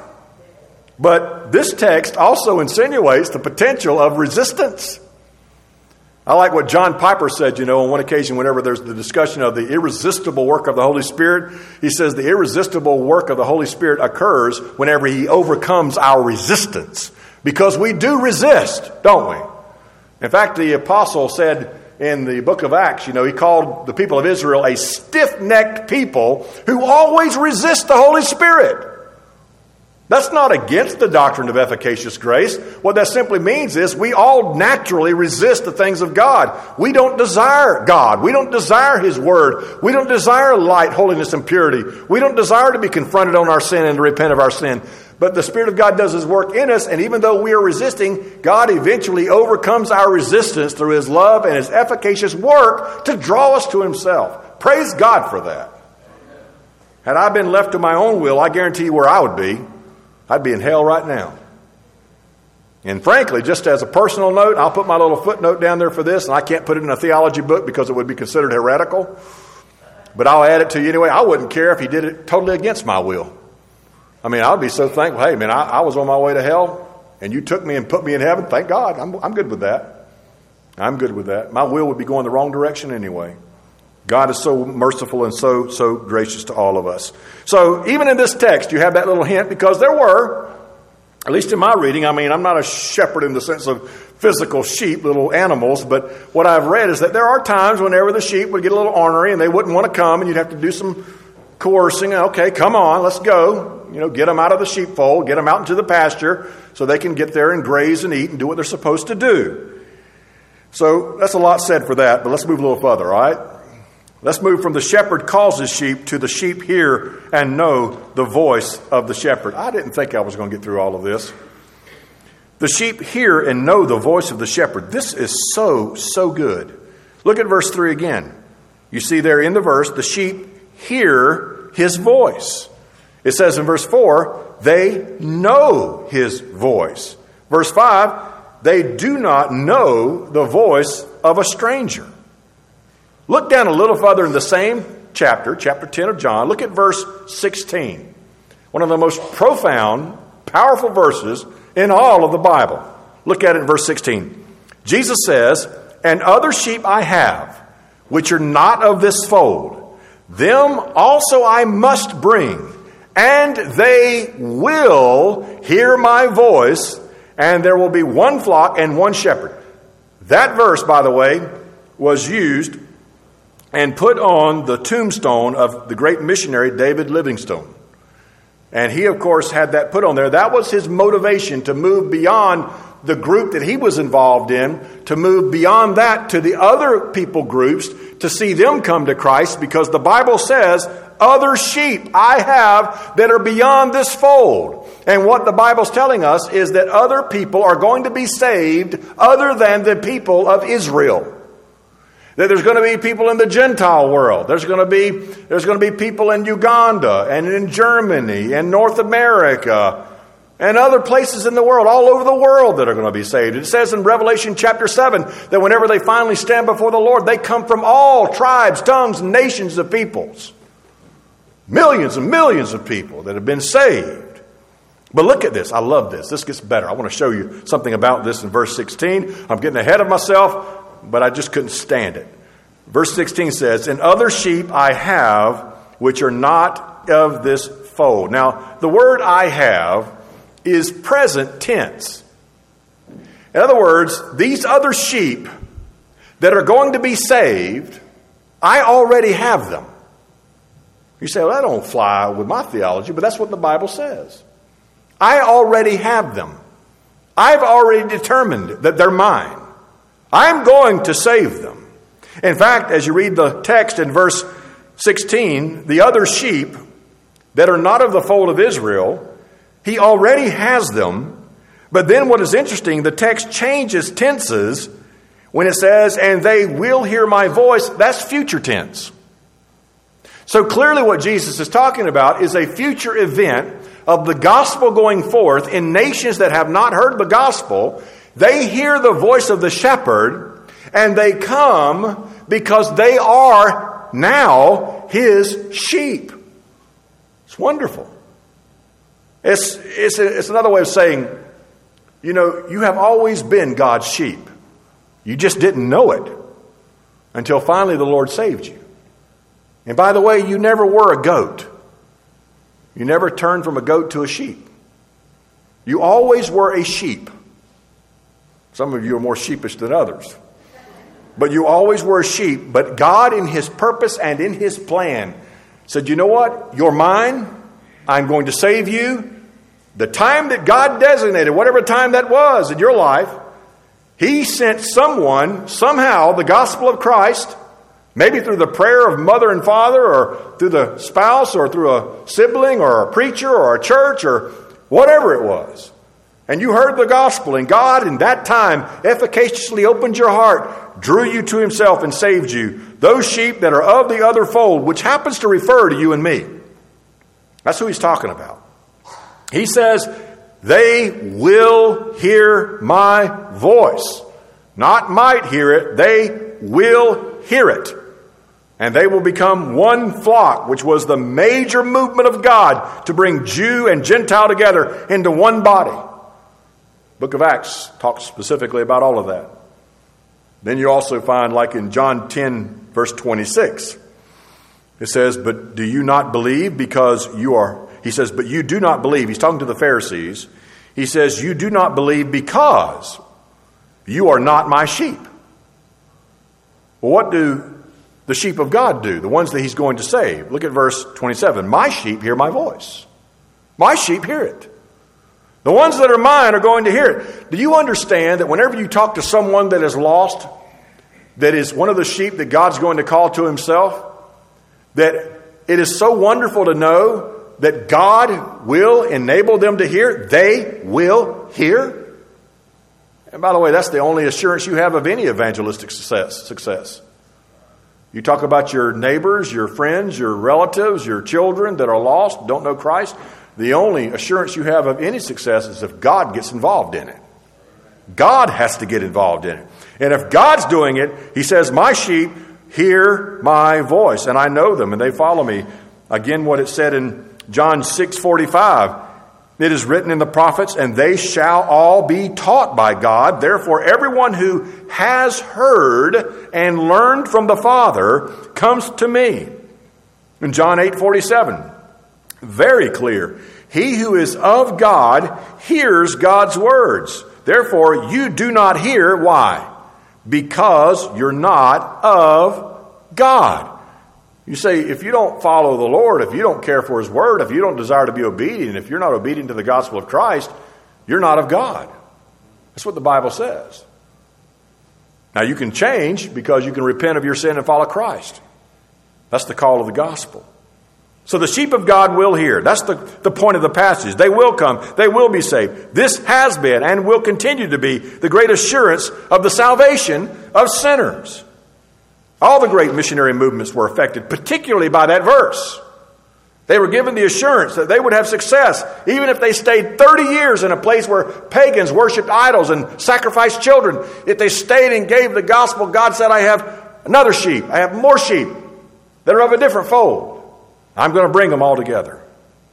But this text also insinuates the potential of resistance. I like what John Piper said, on one occasion whenever there's the discussion of the irresistible work of the Holy Spirit. He says the irresistible work of the Holy Spirit occurs whenever he overcomes our resistance. Because we do resist, don't we? In fact, the apostle said in the book of Acts, he called the people of Israel a stiff-necked people who always resist the Holy Spirit. That's not against the doctrine of efficacious grace. What that simply means is we all naturally resist the things of God. We don't desire God. We don't desire his word. We don't desire light, holiness, and purity. We don't desire to be confronted on our sin and to repent of our sin. But the Spirit of God does his work in us, and even though we are resisting, God eventually overcomes our resistance through his love and his efficacious work to draw us to himself. Praise God for that. Had I been left to my own will, I guarantee you where I would be. I'd be in hell right now. And frankly, just as a personal note, I'll put my little footnote down there for this, and I can't put it in a theology book because it would be considered heretical. But I'll add it to you anyway. I wouldn't care if he did it totally against my will. I mean, I'd be so thankful. Hey, man, I was on my way to hell, and you took me and put me in heaven. Thank God. I'm good with that. I'm good with that. My will would be going the wrong direction anyway. God is so merciful and so gracious to all of us. So even in this text, you have that little hint, because there were, at least in my reading, I'm not a shepherd in the sense of physical sheep, little animals, but what I've read is that there are times whenever the sheep would get a little ornery and they wouldn't want to come, and you'd have to do some coercing. Okay, come on, let's go. Get them out of the sheepfold, get them out into the pasture so they can get there and graze and eat and do what they're supposed to do. So that's a lot said for that, but let's move a little further, all right? Let's move from the shepherd calls his sheep to the sheep hear and know the voice of the shepherd. I didn't think I was going to get through all of this. The sheep hear and know the voice of the shepherd. This is so good. Look at verse 3 again. You see there in the verse, the sheep hear his voice. It says in verse 4, they know his voice. Verse 5, they do not know the voice of a stranger. Look down a little further in the same chapter 10 of John. Look at verse 16. One of the most profound, powerful verses in all of the Bible. Look at it in verse 16. Jesus says, and other sheep I have, which are not of this fold. Them also I must bring, and they will hear my voice, and there will be one flock and one shepherd. That verse, by the way, was used and put on the tombstone of the great missionary David Livingstone. And he, of course, had that put on there. That was his motivation to move beyond the group that he was involved in, to move beyond that to the other people groups, to see them come to Christ, because the Bible says, other sheep I have that are beyond this fold. And what the Bible's telling us is that other people are going to be saved other than the people of Israel. That there's going to be people in the Gentile world. There's going to be people in Uganda and in Germany and North America and other places in the world, all over the world, that are going to be saved. It says in Revelation chapter 7 that whenever they finally stand before the Lord, they come from all tribes, tongues, and nations of peoples. Millions and millions of people that have been saved. But look at this. I love this. This gets better. I want to show you something about this in verse 16. I'm getting ahead of myself, but I just couldn't stand it. Verse 16 says, "And other sheep I have, which are not of this fold." Now, the word "I have" is present tense. In other words, these other sheep that are going to be saved, I already have them. You say, well, that don't fly with my theology, but that's what the Bible says. I already have them. I've already determined that they're mine. I'm going to save them. In fact, as you read the text in verse 16, the other sheep that are not of the fold of Israel, he already has them. But then what is interesting, the text changes tenses when it says, "and they will hear my voice." That's future tense. So clearly what Jesus is talking about is a future event of the gospel going forth in nations that have not heard the gospel. They hear the voice of the shepherd, and they come because they are now his sheep. It's wonderful. It's another way of saying, you have always been God's sheep. You just didn't know it until finally the Lord saved you. And by the way, you never were a goat. You never turned from a goat to a sheep. You always were a sheep. Some of you are more sheepish than others. But you always were a sheep. But God, in his purpose and in his plan, said, you know what? You're mine. I'm going to save you. The time that God designated, whatever time that was in your life, he sent someone, somehow, the gospel of Christ, maybe through the prayer of mother and father, or through the spouse, or through a sibling, or a preacher, or a church, or whatever it was. And you heard the gospel, and God in that time efficaciously opened your heart, drew you to himself, and saved you. Those sheep that are of the other fold, which happens to refer to you and me. That's who he's talking about. He says, they will hear my voice. Not might hear it, they will hear it. And they will become one flock, which was the major movement of God to bring Jew and Gentile together into one body. Book of Acts talks specifically about all of that. Then you also find, like in John 10, verse 26, it says, but do you not believe because you are... He says, but you do not believe. He's talking to the Pharisees. He says, you do not believe because you are not my sheep. Well, what do the sheep of God do? The ones that he's going to save. Look at verse 27. My sheep hear my voice. My sheep hear it. The ones that are mine are going to hear it. Do you understand that whenever you talk to someone that is lost, that is one of the sheep that God's going to call to himself, that it is so wonderful to know that God will enable them to hear? They will hear. And by the way, that's the only assurance you have of any evangelistic success. You talk about your neighbors, your friends, your relatives, your children that are lost, don't know Christ. The only assurance you have of any success is if God gets involved in it. God has to get involved in it. And if God's doing it, he says, my sheep hear my voice, and I know them, and they follow me. Again, what it said in John 6:45, it is written in the prophets, and they shall all be taught by God. Therefore, everyone who has heard and learned from the Father comes to me. In John 8:47, very clear. He who is of God hears God's words. Therefore, you do not hear. Why? Because you're not of God. You say, if you don't follow the Lord, if you don't care for his word, if you don't desire to be obedient, if you're not obedient to the gospel of Christ, you're not of God. That's what the Bible says. Now, you can change because you can repent of your sin and follow Christ. That's the call of the gospel. So the sheep of God will hear. That's the point of the passage. They will come. They will be saved. This has been and will continue to be the great assurance of the salvation of sinners. All the great missionary movements were affected, particularly by that verse. They were given the assurance that they would have success, even if they stayed 30 years in a place where pagans worshipped idols and sacrificed children. If they stayed and gave the gospel, God said, I have another sheep. I have more sheep that are of a different fold. I'm going to bring them all together.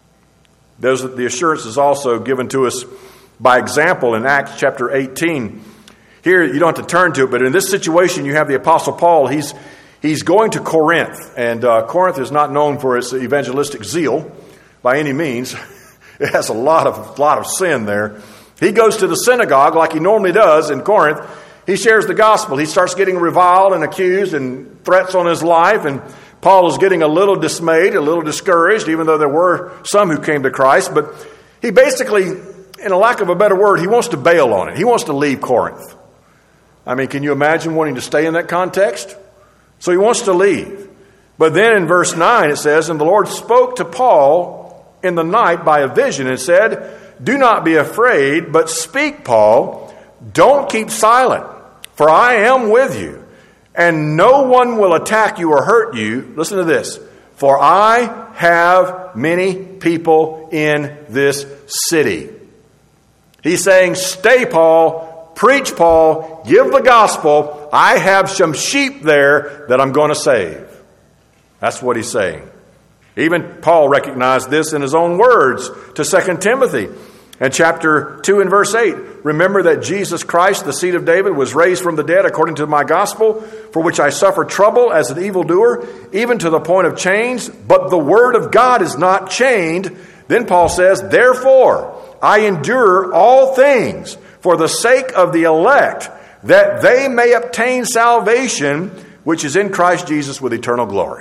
The assurance is also given to us by example in Acts chapter 18. Here, you don't have to turn to it, but in this situation, you have the Apostle Paul. He's going to Corinth, and Corinth is not known for its evangelistic zeal by any means. It has a lot of sin there. He goes to the synagogue like he normally does in Corinth. He shares the gospel. He starts getting reviled and accused and threats on his life, and Paul is getting a little dismayed, a little discouraged, even though there were some who came to Christ. But he basically, in a lack of a better word, he wants to bail on it. He wants to leave Corinth. I mean, can you imagine wanting to stay in that context? So he wants to leave. But then in verse 9 it says, and the Lord spoke to Paul in the night by a vision and said, do not be afraid, but speak, Paul. Don't keep silent, for I am with you, and no one will attack you or hurt you. Listen to this. For I have many people in this city. He's saying, stay, Paul, preach, Paul, give the gospel. I have some sheep there that I'm going to save. That's what he's saying. Even Paul recognized this in his own words to 2 Timothy. In chapter 2 and verse 8, remember that Jesus Christ, the seed of David, was raised from the dead according to my gospel, for which I suffered trouble as an evildoer, even to the point of chains. But the word of God is not chained. Then Paul says, therefore, I endure all things for the sake of the elect, that they may obtain salvation, which is in Christ Jesus with eternal glory.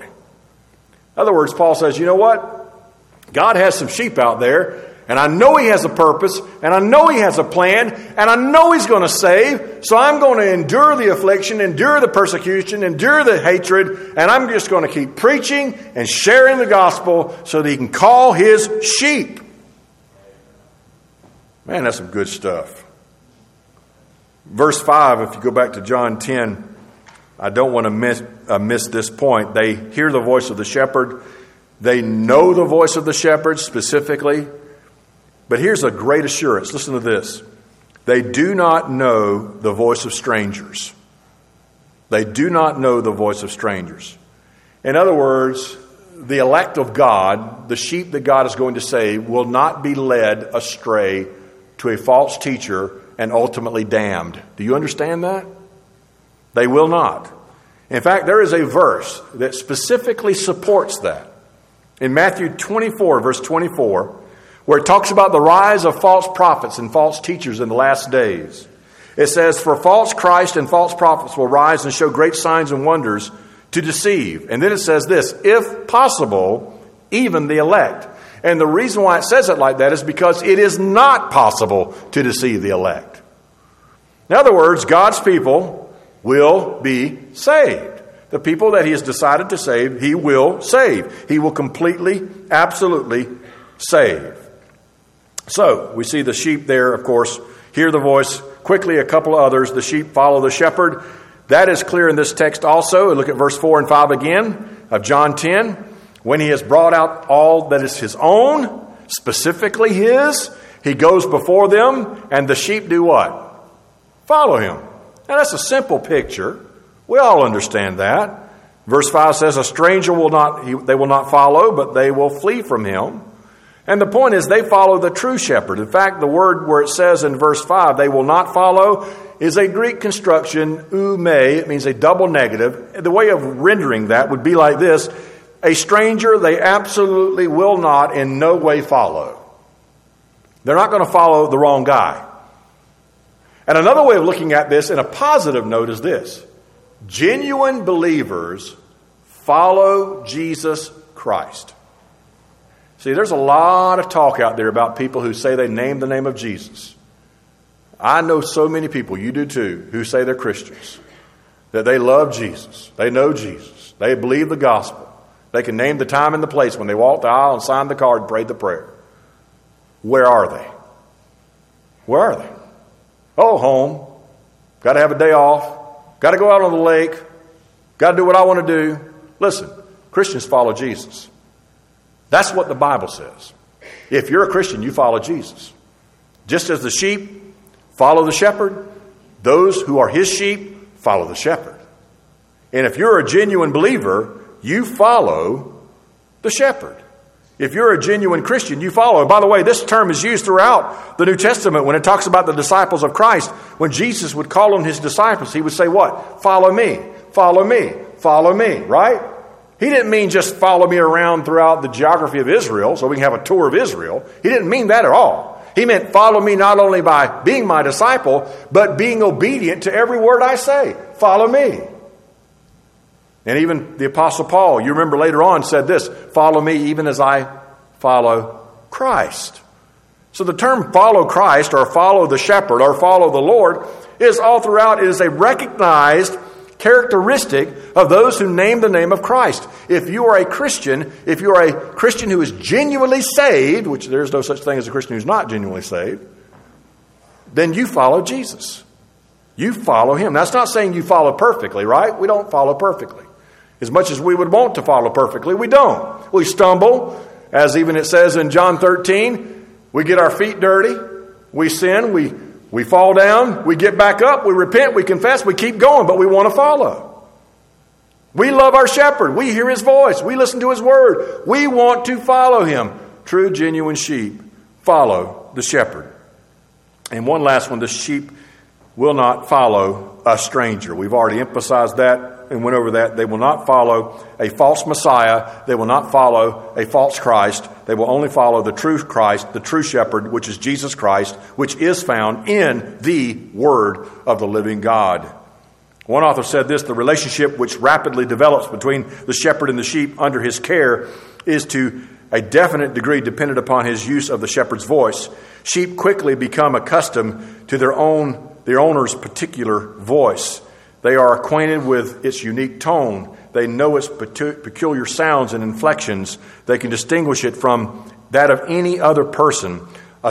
In other words, Paul says, you know what? God has some sheep out there, and I know He has a purpose, and I know He has a plan, and I know He's going to save, so I'm going to endure the affliction, endure the persecution, endure the hatred, and I'm just going to keep preaching and sharing the gospel so that He can call His sheep. Man, that's some good stuff. Verse 5, if you go back to John 10, I don't want to miss this point. They hear the voice of the shepherd. They know the voice of the shepherd specifically. But here's a great assurance. Listen to this. They do not know the voice of strangers. They do not know the voice of strangers. In other words, the elect of God, the sheep that God is going to save, will not be led astray to a false teacher and ultimately damned. Do you understand that? They will not. In fact, there is a verse that specifically supports that. In Matthew 24, verse 24, where it talks about the rise of false prophets and false teachers in the last days. It says, for false Christ and false prophets will rise and show great signs and wonders to deceive. And then it says this, if possible, even the elect. And the reason why it says it like that is because it is not possible to deceive the elect. In other words, God's people will be saved. The people that He has decided to save, He will save. He will completely, absolutely save. So, we see the sheep there, of course, hear the voice. Quickly, a couple others. The sheep follow the shepherd. That is clear in this text also. Look at verse 4 and 5 again of John 10. When He has brought out all that is His own, specifically His, He goes before them, and the sheep do what? Follow Him. Now, that's a simple picture. We all understand that. Verse 5 says, a stranger they will not follow, but they will flee from him. And the point is, they follow the true shepherd. In fact, the word where it says in verse 5, they will not follow, is a Greek construction, ume. It means a double negative. The way of rendering that would be like this. A stranger they absolutely will not in no way follow. They're not going to follow the wrong guy. And another way of looking at this in a positive note is this. Genuine believers follow Jesus Christ. See, there's a lot of talk out there about people who say they name the name of Jesus. I know so many people, you do too, who say they're Christians, that they love Jesus, they know Jesus, they believe the gospel. They can name the time and the place when they walked the aisle and signed the card and prayed the prayer. Where are they? Where are they? Oh, home. Got to have a day off. Got to go out on the lake. Got to do what I want to do. Listen, Christians follow Jesus. That's what the Bible says. If you're a Christian, you follow Jesus. Just as the sheep follow the shepherd, those who are his sheep follow the shepherd. And if you're a genuine believer, you follow the shepherd. If you're a genuine Christian, you follow. By the way, this term is used throughout the New Testament when it talks about the disciples of Christ. When Jesus would call on his disciples, he would say what? Follow me, follow me, follow me, right? He didn't mean just follow me around throughout the geography of Israel so we can have a tour of Israel. He didn't mean that at all. He meant follow me not only by being my disciple, but being obedient to every word I say. Follow me. And even the Apostle Paul, you remember later on, said this, follow me even as I follow Christ. So the term follow Christ or follow the shepherd or follow the Lord is all throughout. It is a recognized characteristic of those who name the name of Christ. If you are a Christian, if you are a Christian who is genuinely saved, which there's no such thing as a Christian who's not genuinely saved, then you follow Jesus. You follow him. That's not saying you follow perfectly, right? We don't follow perfectly. As much as we would want to follow perfectly, we don't. We stumble, as even it says in John 13, we get our feet dirty, we sin, we fall down, we get back up, we repent, we confess, we keep going, but we want to follow. We love our shepherd. We hear his voice. We listen to his word. We want to follow him. True, genuine sheep follow the shepherd. And one last one, the sheep will not follow a stranger. We've already emphasized that and went over that. They will not follow a false Messiah. They will not follow a false Christ. They will only follow the true Christ, the true shepherd, which is Jesus Christ, which is found in the Word of the living God. One author said this, the relationship which rapidly develops between the shepherd and the sheep under his care is to a definite degree dependent upon his use of the shepherd's voice. Sheep quickly become accustomed to their owner's particular voice. They are acquainted with its unique tone. They know its peculiar sounds and inflections. They can distinguish it from that of any other person. If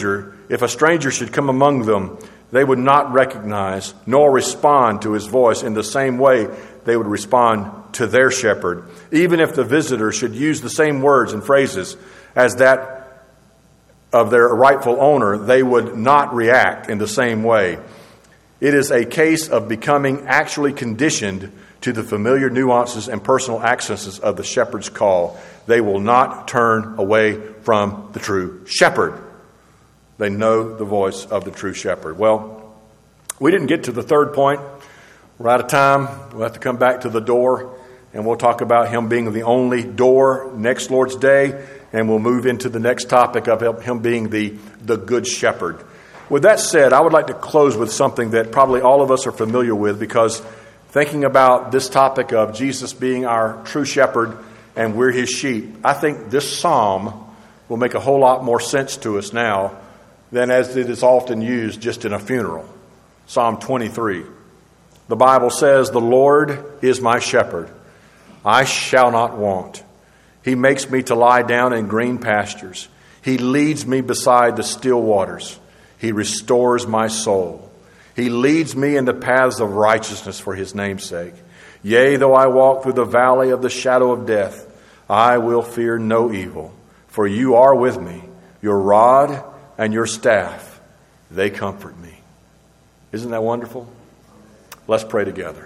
a stranger should come among them, they would not recognize nor respond to his voice in the same way they would respond to their shepherd. Even if the visitor should use the same words and phrases as that of their rightful owner, they would not react in the same way. It is a case of becoming actually conditioned to the familiar nuances and personal accents of the shepherd's call. They will not turn away from the true shepherd. They know the voice of the true shepherd. Well, we didn't get to the third point. We're out of time. We'll have to come back to the door, and we'll talk about him being the only door next Lord's Day, and we'll move into the next topic of him being the good shepherd. With that said, I would like to close with something that probably all of us are familiar with, because thinking about this topic of Jesus being our true shepherd and we're his sheep, I think this psalm will make a whole lot more sense to us now than as it is often used just in a funeral. Psalm 23. The Bible says, "The Lord is my shepherd. I shall not want. He makes me to lie down in green pastures. He leads me beside the still waters. He restores my soul. He leads me in the paths of righteousness for his name's sake. Yea, though I walk through the valley of the shadow of death, I will fear no evil, for you are with me. Your rod and your staff, they comfort me." Isn't that wonderful? Let's pray together.